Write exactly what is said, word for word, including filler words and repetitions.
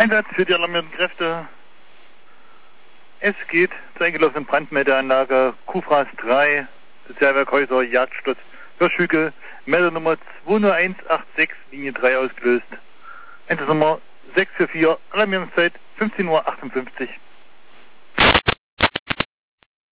Einsatz für die alarmierten Kräfte. Es geht zur eingelassenen Brandmeldeanlage Kufras drei, Sozialwerkhäuser, Jagdschloss, Hirschhügel, Meldernummer zwei null eins acht sechs, Linie drei ausgelöst. Einsatznummer sechs vier vier, Alarmierungszeit fünfzehn Uhr achtundfünfzig.